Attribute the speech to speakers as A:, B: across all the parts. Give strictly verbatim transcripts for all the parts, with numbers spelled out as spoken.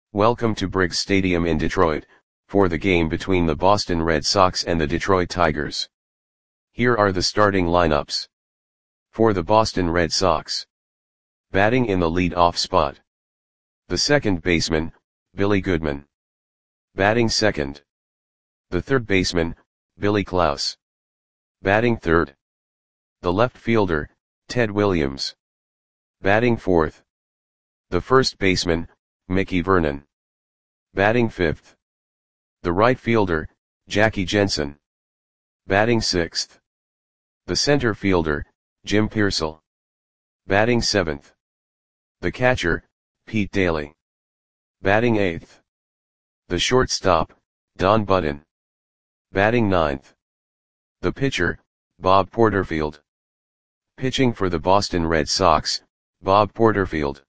A: Welcome to Briggs Stadium in Detroit, for the game between the Boston Red Sox and the Detroit Tigers. Here are the starting lineups. For the Boston Red Sox. Batting in the lead-off spot. The second baseman, Billy Goodman. Batting second. The third baseman, Billy Klaus. Batting third. The left fielder, Ted Williams. Batting fourth. The first baseman, Mickey Vernon. Batting fifth. The right fielder, Jackie Jensen. Batting sixth. The center fielder, Jim Piersall. Batting seventh. The catcher, Pete Daly. Batting eighth. The shortstop, Don Button. Batting ninth. The pitcher, Bob Porterfield. Pitching for the Boston Red Sox, Bob Porterfield.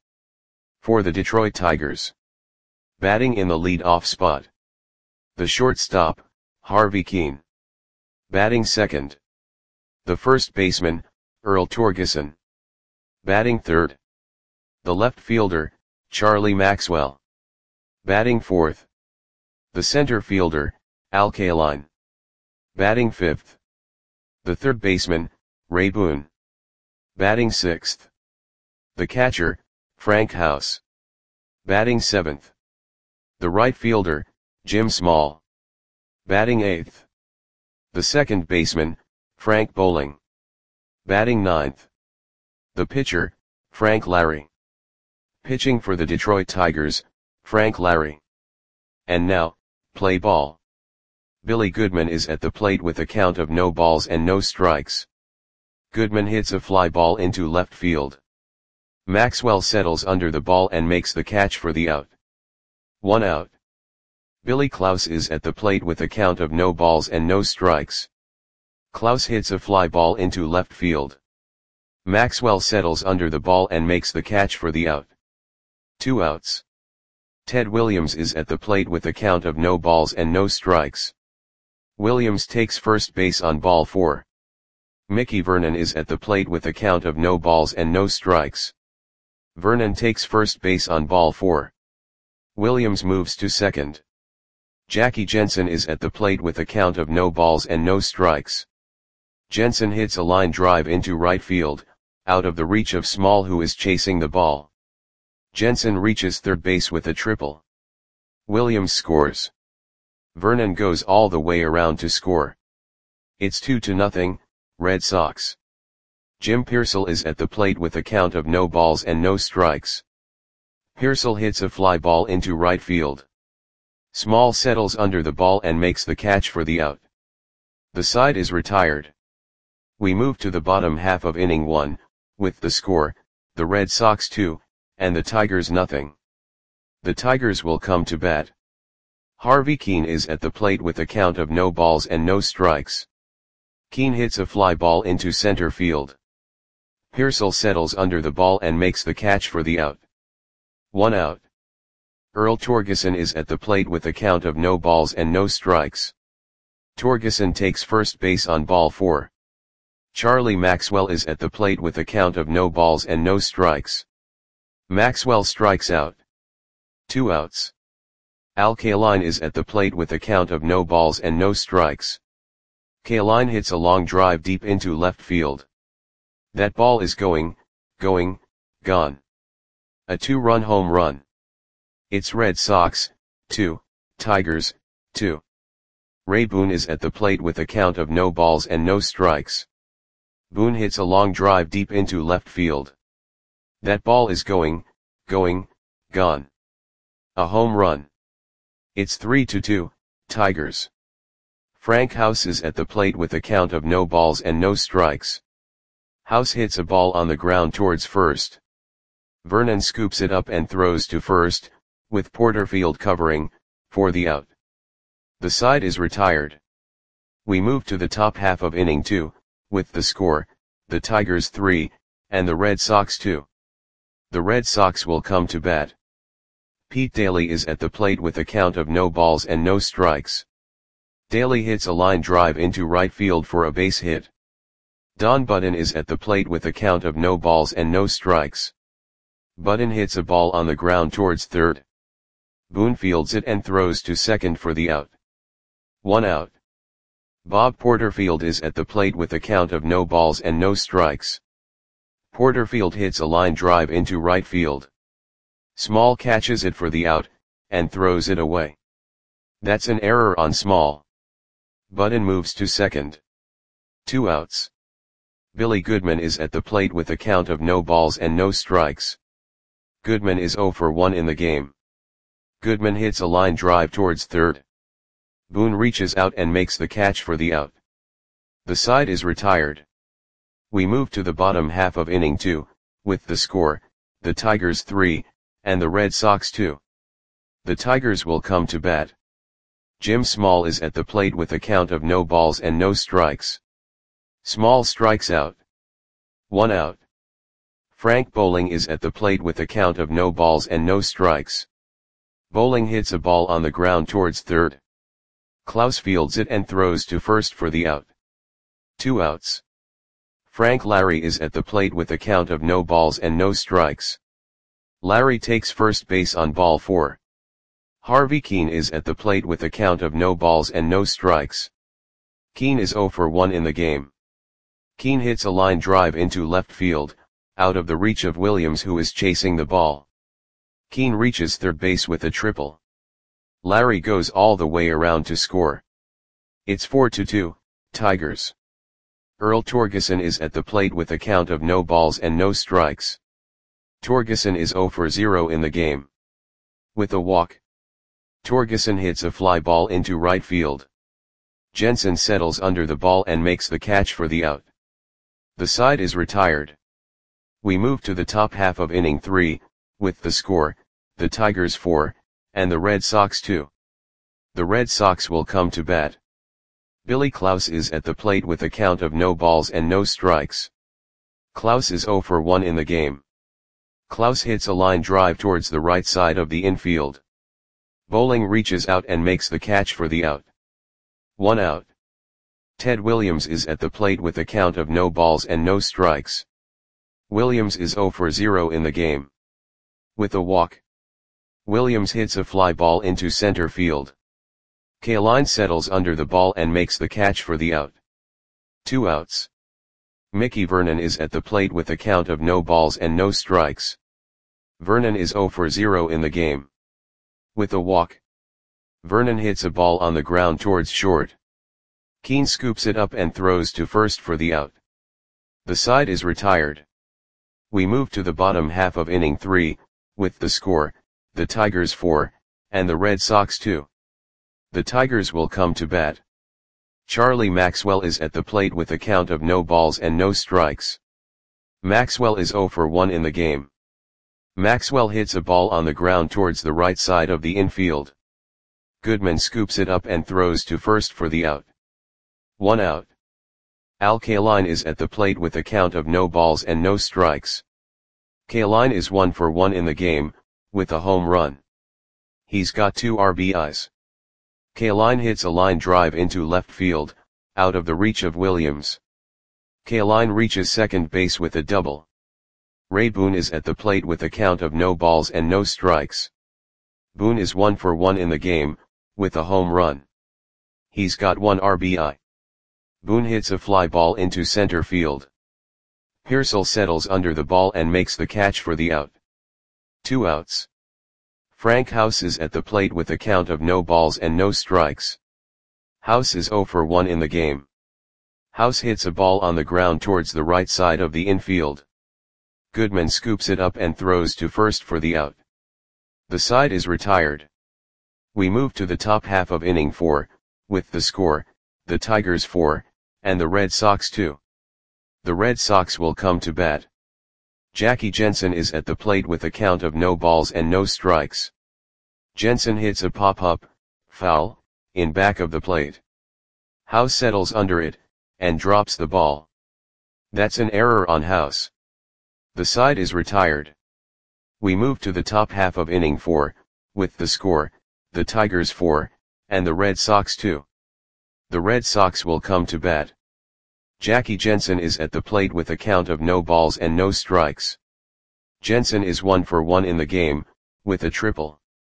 A: For the Detroit Tigers. Batting in the lead-off spot. The shortstop, Harvey Kuenn. Batting second. The first baseman, Earl Torgeson. Batting third. The left fielder, Charlie Maxwell. Batting fourth. The center fielder, Al Kaline. Batting fifth. The third baseman, Ray Boone. Batting sixth. The catcher, Frank House. Batting seventh. The right fielder, Jim Small. Batting eighth. The second baseman, Frank Bowling. Batting ninth. The pitcher, Frank Larry. Pitching for the Detroit Tigers, Frank Larry. And now, play ball. Billy Goodman is at the plate with a count of no balls and no strikes. Goodman hits a fly ball into left field. Maxwell settles under the ball and makes the catch for the out. One out. Billy Klaus is at the plate with a count of no balls and no strikes. Klaus hits a fly ball into left field. Maxwell settles under the ball and makes the catch for the out. Two outs. Ted Williams is at the plate with a count of no balls and no strikes. Williams takes first base on ball four. Mickey Vernon is at the plate with a count of no balls and no strikes. Vernon takes first base on ball four. Williams moves to second. Jackie Jensen is at the plate with a count of no balls and no strikes. Jensen hits a line drive into right field, out of the reach of Small, who is chasing the ball. Jensen reaches third base with a triple. Williams scores. Vernon goes all the way around to score. It's two to nothing, Red Sox. Jim Piersall is at the plate with a count of no balls and no strikes. Piersall hits a fly ball into right field. Small settles under the ball and makes the catch for the out. The side is retired. We move to the bottom half of inning one, with the score, the Red Sox two, and the Tigers nothing. The Tigers will come to bat. Harvey Kuenn is at the plate with a count of no balls and no strikes. Kuenn hits a fly ball into center field. Piersall settles under the ball and makes the catch for the out. One out. Earl Torgeson is at the plate with a count of no balls and no strikes. Torgeson takes first base on ball four. Charlie Maxwell is at the plate with a count of no balls and no strikes. Maxwell strikes out. Two outs. Al Kaline is at the plate with a count of no balls and no strikes. Kaline hits a long drive deep into left field. That ball is going, going, gone. A two-run home run. It's Red Sox, two, Tigers, two. Ray Boone is at the plate with a count of no balls and no strikes. Boone hits a long drive deep into left field. That ball is going, going, gone. A home run. It's three to two, Tigers. Frank House is at the plate with a count of no balls and no strikes. House hits a ball on the ground towards first. Vernon scoops it up and throws to first, with Porterfield covering, for the out. The side is retired. We move to the top half of inning two, with the score, the Tigers three, and the Red Sox two. The Red Sox will come to bat. Pete Daly is at the plate with a count of no balls and no strikes. Daly hits a line drive into right field for a base hit. Don Button is at the plate with a count of no balls and no strikes. Button hits a ball on the ground towards third. Boone fields it and throws to second for the out. One out. Bob Porterfield is at the plate with a count of no balls and no strikes. Porterfield hits a line drive into right field. Small catches it for the out, and throws it away. That's an error on Small. Budden moves to second. Two outs. Billy Goodman is at the plate with a count of no balls and no strikes. Goodman is oh for one in the game. Goodman hits a line drive towards third. Boone reaches out and makes the catch for the out. The side is retired. We move to the bottom half of inning two, with the score, the Tigers three, and the Red Sox two. The Tigers will come to bat. Jim Small is at the plate with a count of no balls and no strikes. Small strikes out. One out. Frank Bowling is at the plate with a count of no balls and no strikes. Bowling hits a ball on the ground towards third. Klaus fields it and throws to first for the out. Two outs. Frank Larry is at the plate with a count of no balls and no strikes. Larry takes first base on ball four. Harvey Keene is at the plate with a count of no balls and no strikes. Keene is oh for one in the game. Keene hits a line drive into left field, out of the reach of Williams, who is chasing the ball. Keene reaches third base with a triple. Larry goes all the way around to score. It's four to two, Tigers. Earl Torgeson is at the plate with a count of no balls and no strikes. Torgeson is oh for zero in the game. With a walk, Torgeson hits a fly ball into right field. Jensen settles under the ball and makes the catch for the out. The side is retired. We move to the top half of inning three, with the score, the Tigers four, and the Red Sox two. The Red Sox will come to bat. Billy Klaus is at the plate with a count of no balls and no strikes. Klaus is oh for one in the game. Klaus hits a line drive towards the right side of the infield. Bowling reaches out and makes the catch for the out. One out. Ted Williams is at the plate with a count of no balls and no strikes. Williams is oh for zero in the game. With a walk, Williams hits a fly ball into center field. Kaline settles under the ball and makes the catch for the out. Two outs. Mickey Vernon is at the plate with a count of no balls and no strikes. Vernon is oh for zero in the game. With a walk, Vernon hits a ball on the ground towards short. Keene scoops it up and throws to first for the out. The side is retired. We move to the bottom half of inning three, with the score, the Tigers four, and the Red Sox two. The Tigers will come to bat. Charlie Maxwell is at the plate with a count of no balls and no strikes. Maxwell is oh for one in the game. Maxwell hits a ball on the ground towards the right side of the infield. Goodman scoops it up and throws to first for the out. One out. Al Kaline is at the plate with a count of no balls and no strikes. Kaline is one for one in the game, with a home run. He's got two R B Is. Kaline hits a line drive into left field, out of the reach of Williams. Kaline reaches second base with a double. Ray Boone is at the plate with a count of no balls and no strikes. Boone is one for one in the game, with a home run. He's got one R B I. Boone hits a fly ball into center field. Pearsall settles under the ball and makes the catch for the out. Two outs. Frank House is at the plate with a count of no balls and no strikes. House is oh for one in the game. House hits a ball on the ground towards the right side of the infield. Goodman scoops it up and throws to first for the out. The side is retired. We move to the top half of inning four, with the score, the Tigers four, and the Red Sox two. The Red Sox will come to bat. Jackie Jensen is at the plate with a count of no balls and no strikes. Jensen hits a pop-up, foul, in back of the plate. House settles under it, and drops the ball. That's an error on House. The side is retired. We move to the top half of inning four, with the score, the Tigers four, and the Red Sox two. The Red Sox will come to bat. Jackie Jensen is at the plate with a count of no balls and no strikes. Jensen is one for one in the game, with a triple.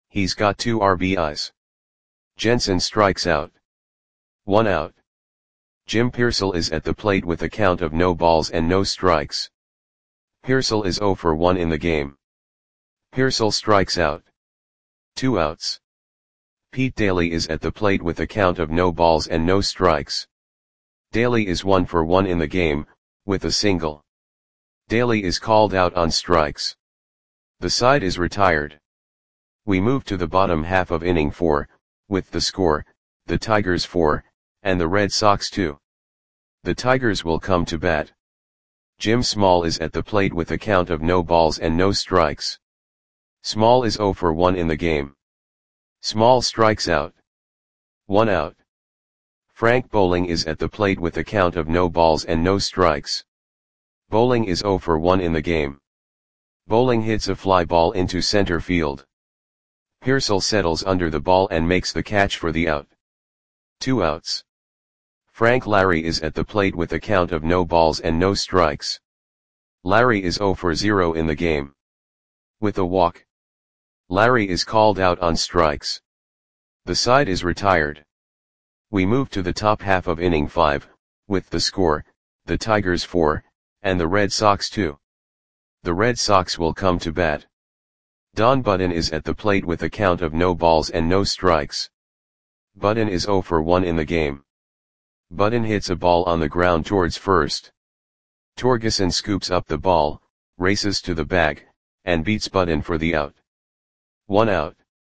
A: He's got two R B Is. Jensen strikes out. One out. Jim Piersall is at the plate with a count of no balls and no strikes. Piersall is zero for one in the game. Piersall strikes out. Two outs. Pete Daly is at the plate with a count of no balls and no strikes. Daly is one for one in the game, with a single. Daly is called out on strikes. The side is retired. We move to the bottom half of inning four, with the score, the Tigers four, and the Red Sox two. The Tigers will come to bat. Jim Small is at the plate with a count of no balls and no strikes. Small is zero for one in the game. Small strikes out. One out. Frank Bowling is at the plate with a count of no balls and no strikes. Bowling is zero for one in the game. Bowling hits a fly ball into center field. Piersall settles under the ball and makes the catch for the out. Two outs. Frank Larry is at the plate with a count of no balls and no strikes. Larry is zero for zero in the game. With a walk. Larry is called out on strikes. The side is retired. We move to the top half of inning five, with the score, the Tigers four, and the Red Sox two. The Red Sox will come to bat. Don Button is at the plate with a count of no balls and no strikes. Button is zero for one in the game. Button hits a ball on the ground towards first. Torgeson scoops up the ball, races to the bag, and beats Button for the out. One out.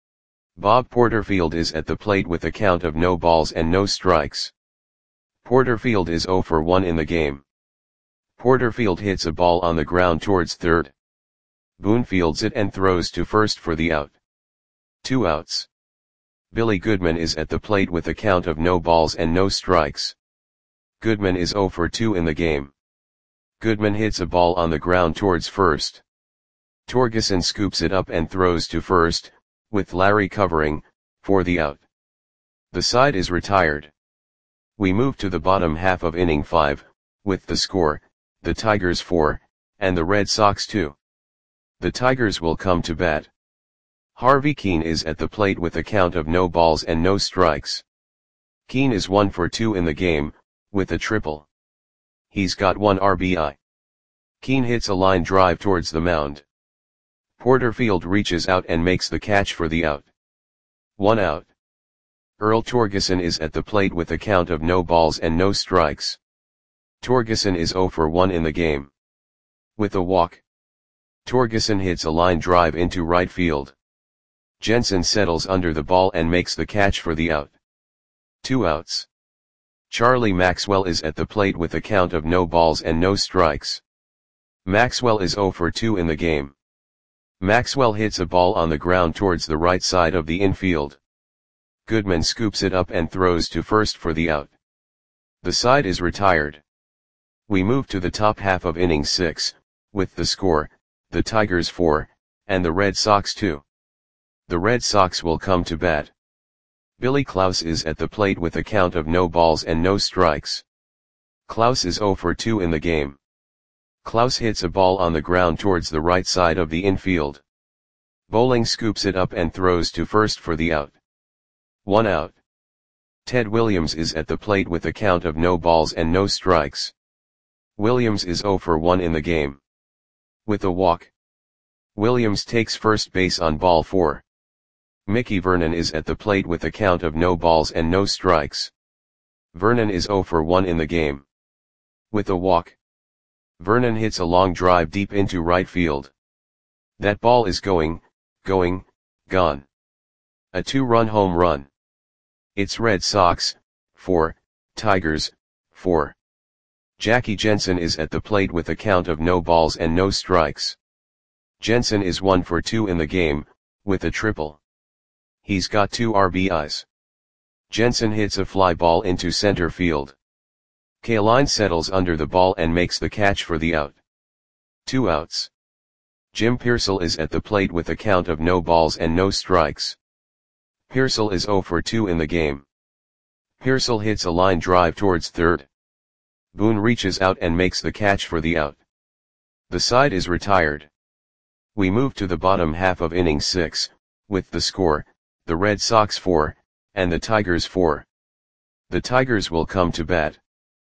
A: Bob Porterfield is at the plate with a count of no balls and no strikes. Porterfield is zero for one in the game. Porterfield hits a ball on the ground towards third. Boone fields it and throws to first for the out. Two outs. Billy Goodman is at the plate with a count of no balls and no strikes. Goodman is zero for two in the game. Goodman hits a ball on the ground towards first. Torgeson scoops it up and throws to first, with Larry covering, for the out. The side is retired. We move to the bottom half of inning five, with the score, the Tigers four, and the Red Sox two. The Tigers will come to bat. Harvey Keene is at the plate with a count of no balls and no strikes. Keene is one for two in the game, with a triple. He's got one R B I. Keene hits a line drive towards the mound. Porterfield reaches out and makes the catch for the out. One out. Earl Torgeson is at the plate with a count of no balls and no strikes. Torgeson is zero for one in the game. With a walk. Torgeson hits a line drive into right field. Jensen settles under the ball and makes the catch for the out. Two outs. Charlie Maxwell is at the plate with a count of no balls and no strikes. Maxwell is zero for two in the game. Maxwell hits a ball on the ground towards the right side of the infield. Goodman scoops it up and throws to first for the out. The side is retired. We move to the top half of inning six, with the score, the Tigers four, and the Red Sox two. The Red Sox will come to bat. Billy Klaus is at the plate with a count of no balls and no strikes. Klaus is zero for two in the game. Klaus hits a ball on the ground towards the right side of the infield. Bowling scoops it up and throws to first for the out. One out. Ted Williams is at the plate with a count of no balls and no strikes. Williams is zero for one in the game. With a walk. Williams takes first base on ball four. Mickey Vernon is at the plate with a count of no balls and no strikes. Vernon is zero for one in the game. With a walk. Vernon hits a long drive deep into right field. That ball is going, going, gone. A two-run home run. It's Red Sox, four, Tigers, four. Jackie Jensen is at the plate with a count of no balls and no strikes. Jensen is one for two in the game, with a triple. He's got two R B Is. Jensen hits a fly ball into center field. Kaline settles under the ball and makes the catch for the out. Two outs. Jim Piersall is at the plate with a count of no balls and no strikes. Piersall is zero for two in the game. Piersall hits a line drive towards third. Boone reaches out and makes the catch for the out. The side is retired. We move to the bottom half of inning six, with the score, the Red Sox four, and the Tigers four. The Tigers will come to bat.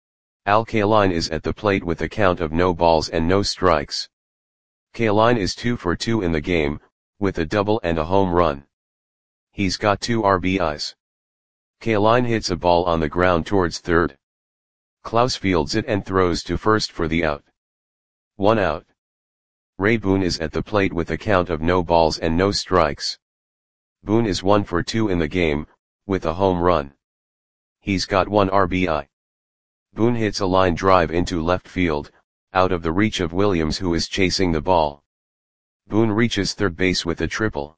A: Al Kaline is at the plate with a count of no balls and no strikes. Kaline is two for two in the game, with a double and a home run. He's got two R B Is. Kaline hits a ball on the ground towards third. Klaus fields it and throws to first for the out. One out. Ray Boone is at the plate with a count of no balls and no strikes. Boone is one for two in the game, with a home run. He's got one R B I. Boone hits a line drive into left field, out of the reach of Williams, who is chasing the ball. Boone reaches third base with a triple.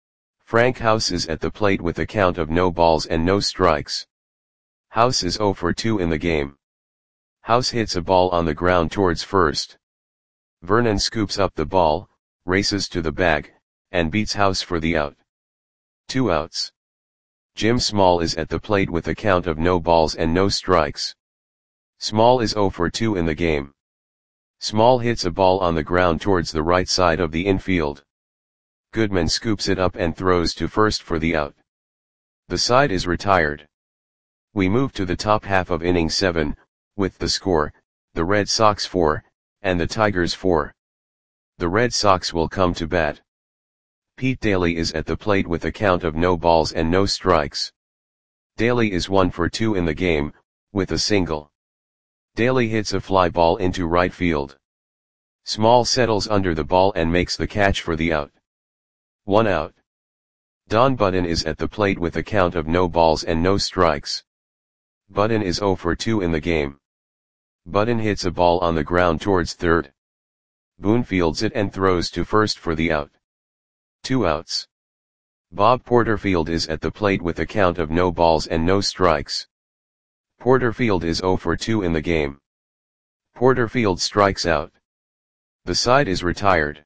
A: Frank House is at the plate with a count of no balls and no strikes. House is zero for two in the game. House hits a ball on the ground towards first. Vernon scoops up the ball, races to the bag, and beats House for the out. Two outs. Jim Small is at the plate with a count of no balls and no strikes. Small is zero for two in the game. Small hits a ball on the ground towards the right side of the infield. Goodman scoops it up and throws to first for the out. The side is retired. We move to the top half of inning seven, with the score, the Red Sox four, and the Tigers four. The Red Sox will come to bat. Pete Daly is at the plate with a count of no balls and no strikes. Daly is one for two in the game, with a single. Daly hits a fly ball into right field. Small settles under the ball and makes the catch for the out. One out. Don Budden is at the plate with a count of no balls and no strikes. Budden is zero for two in the game. Budden hits a ball on the ground towards third. Boone fields it and throws to first for the out. Two outs. Bob Porterfield is at the plate with a count of no balls and no strikes. Porterfield is zero for two in the game. Porterfield strikes out. The side is retired.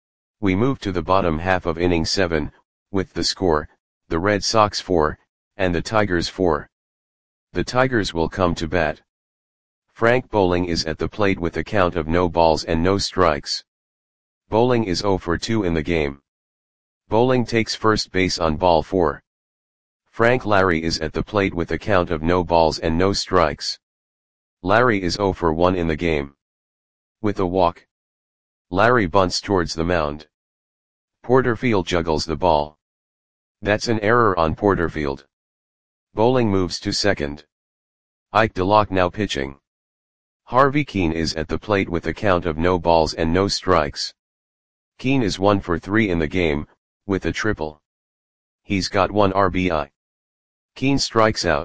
A: We move to the bottom half of inning seven, with the score, the Red Sox four, and the Tigers four. The Tigers will come to bat. Frank Bowling is at the plate with a count of no balls and no strikes. Bowling is zero for two in the game. Bowling takes first base on ball four. Frank Larry is at the plate with a count of no balls and no strikes. Larry is zero for one in the game. With a walk, Larry bunts towards the mound. Porterfield juggles the ball. That's an error on Porterfield. Bowling moves to second. Ike DeLocke now pitching. Harvey Keene is at the plate with a count of no balls and no strikes. Keene is one for three in the game, with a triple. He's got one R B I. Keene strikes out.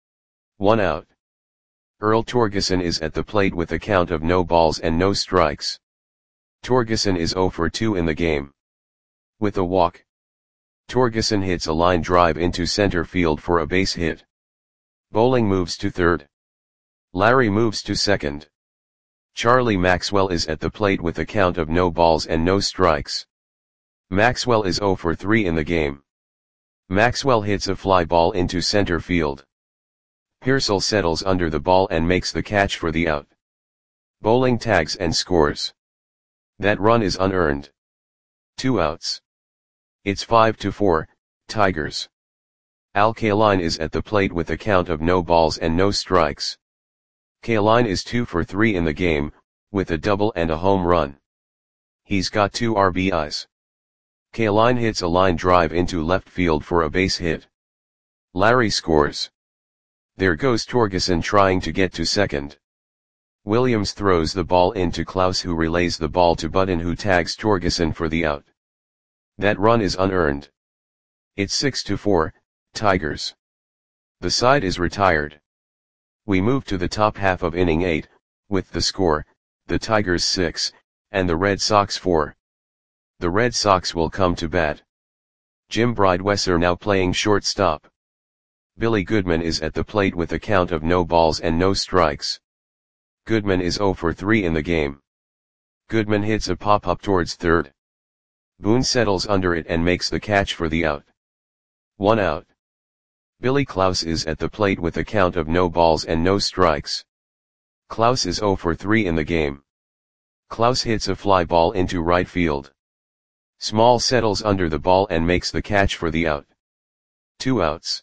A: One out. Earl Torgeson is at the plate with a count of no balls and no strikes. Torgeson is zero for two in the game. With a walk, Torgeson hits a line drive into center field for a base hit. Bowling moves to third. Larry moves to second. Charlie Maxwell is at the plate with a count of no balls and no strikes. Maxwell is zero for three in the game. Maxwell hits a fly ball into center field. Pearsall settles under the ball and makes the catch for the out. Bowling tags and scores. That run is unearned. Two outs. It's five to four, Tigers. Al Kaline is at the plate with a count of no balls and no strikes. Kaline is two for three in the game, with a double and a home run. He's got two R B Is. Kaline hits a line drive into left field for a base hit. Larry scores. There goes Torgeson trying to get to second. Williams throws the ball into Klaus, who relays the ball to Budden, who tags Torgeson for the out. That run is unearned. It's six to four, Tigers. The side is retired. We move to the top half of inning eight, with the score, the Tigers six, and the Red Sox four. The Red Sox will come to bat. Jim Bridewesser now playing shortstop. Billy Goodman is at the plate with a count of no balls and no strikes. Goodman is zero for three in the game. Goodman hits a pop-up towards third. Boone settles under it and makes the catch for the out. One out. Billy Klaus is at the plate with a count of no balls and no strikes. Klaus is zero for three in the game. Klaus hits a fly ball into right field. Small settles under the ball and makes the catch for the out. Two outs.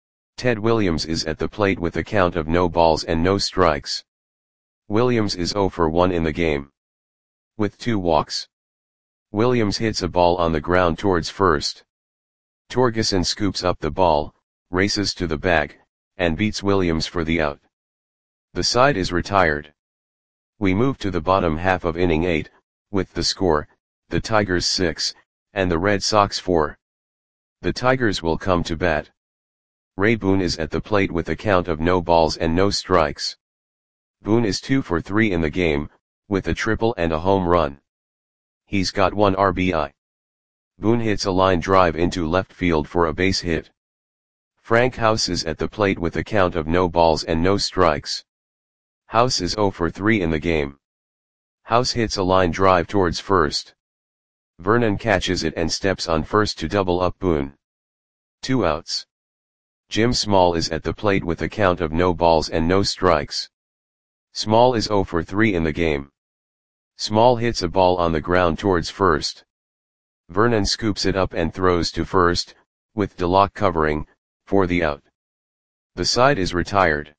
A: Ted Williams is at the plate with a count of no balls and no strikes. Williams is zero for one in the game. With two walks. Williams hits a ball on the ground towards first. Torgeson scoops up the ball, races to the bag, and beats Williams for the out. The side is retired. We move to the bottom half of inning eight, with the score, the Tigers six, and the Red Sox four. The Tigers will come to bat. Ray Boone is at the plate with a count of no balls and no strikes. Boone is two for three in the game, with a triple and a home run. He's got one R B I. Boone hits a line drive into left field for a base hit. Frank House is at the plate with a count of no balls and no strikes. House is zero for three in the game. House hits a line drive towards first. Vernon catches it and steps on first to double up Boone. Two outs. Jim Small is at the plate with a count of no balls and no strikes. Small is zero for three in the game. Small hits a ball on the ground towards first. Vernon scoops it up and throws to first, with DeLocke covering, for the out. The side is retired.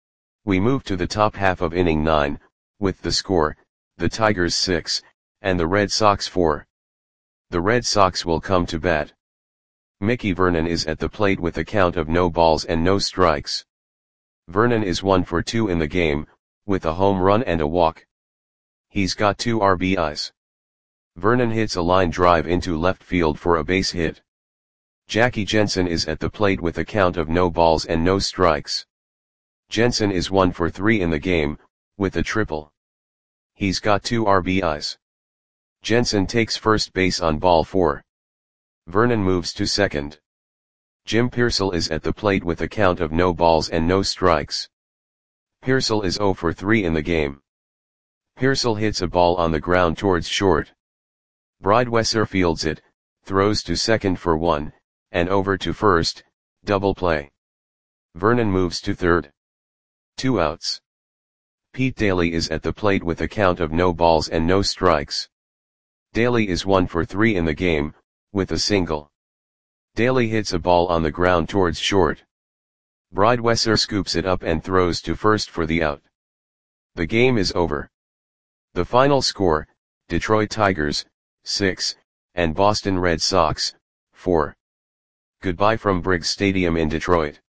A: We move to the top half of inning nine, with the score, the Tigers six, and the Red Sox four. The Red Sox will come to bat. Mickey Vernon is at the plate with a count of no balls and no strikes. Vernon is one for two in the game, with a home run and a walk. He's got two R B Is. Vernon hits a line drive into left field for a base hit. Jackie Jensen is at the plate with a count of no balls and no strikes. Jensen is one for three in the game, with a triple. He's got two R B Is. Jensen takes first base on ball four. Vernon moves to second. Jim Pearsall is at the plate with a count of no balls and no strikes. Pearsall is zero for three in the game. Pearsall hits a ball on the ground towards short. Bridewesser fields it, throws to second for one, and over to first, double play. Vernon moves to third. Two outs. Pete Daly is at the plate with a count of no balls and no strikes. Daly is one for three in the game, with a single. Daly hits a ball on the ground towards short. Bridewesser scoops it up and throws to first for the out. The game is over. The final score, Detroit Tigers, six, and Boston Red Sox, four. Goodbye from Briggs Stadium in Detroit.